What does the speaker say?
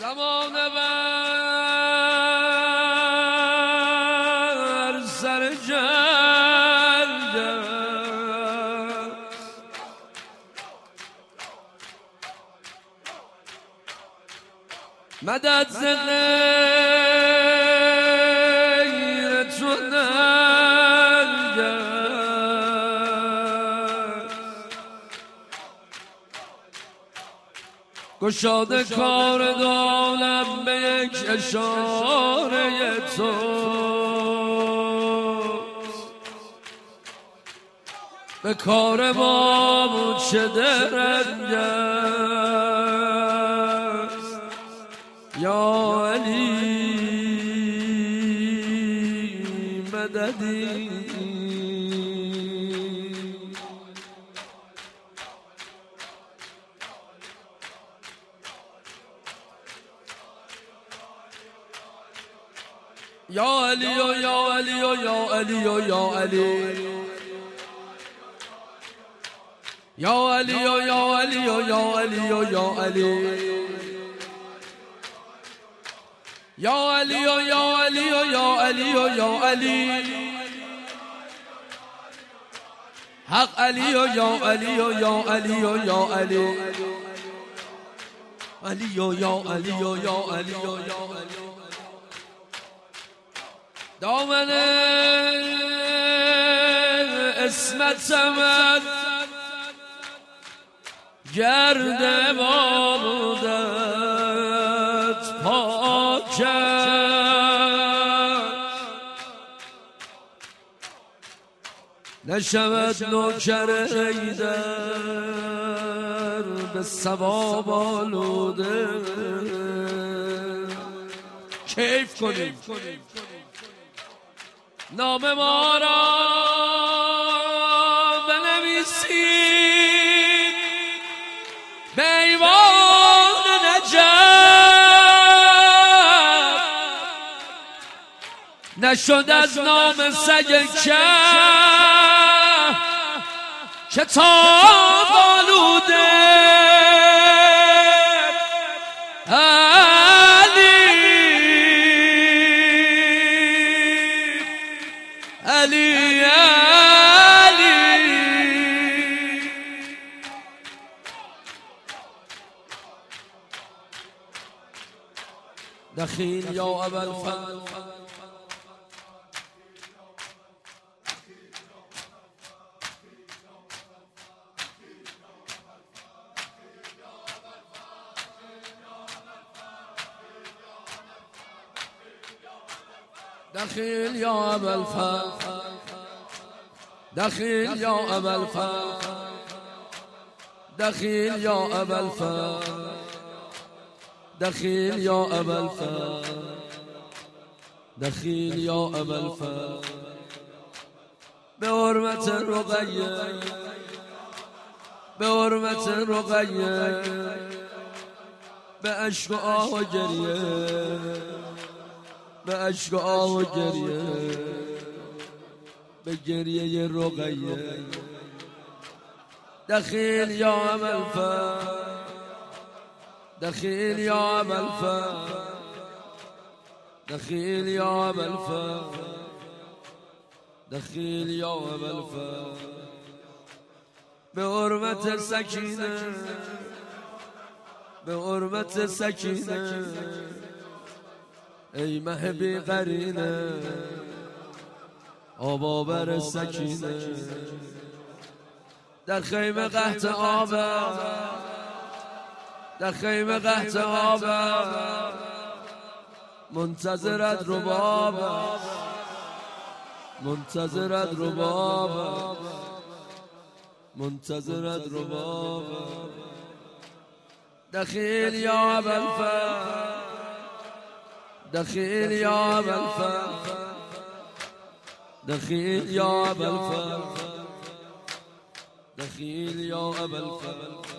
زمان بر سر جنگ مدد ز غیر تو ننگ گشاده کار دالم به یک اشاره تو به کار ما چه درنگ است یا علی مددی یا علی و یا علی و یا علی و یا علی یا علی و یا علی و یا علی و یا علی یا علی و یا علی و یا علی و یا علی حق علی و یا علی و یا علی و یا علی علی و یا علی و یا علی و یا علی دامن اسمتمت گرد مامودت پاکت نشود نوکر حیدر به ثواب آلوده کیف کنیم نام ما را بنویسید به ایوان نجف نشد از نام سگ کتاب آلوده علی علی دخیل یا ابوالفضل دخیل یا ابوالفضل دخیل یا ابوالفضل دخیل یا ابوالفضل دخیل یا ابوالفضل دخیل یا ابوالفضل به حرمت رقیه به حرمت رقیه به اشک و آه و گریه به اشک و آه و گریه به گریه رقیه دخیل یا ابوالفضل دخیل یا ابوالفضل دخیل یا ابوالفضل دخیل یا ابوالفضل به حرمت سکینه به حرمت سکینه ای مه بی قرینه آبابر سکینه در خیمه قحط آبه در خیمه قحط آبه منتظرت ربابه منتظرت ربابه منتظرت ربابه دخیل یا ابوالفضل دخیل یا ابوالفضل دخیل یا ابوالفضل دخیل یا ابوالفضل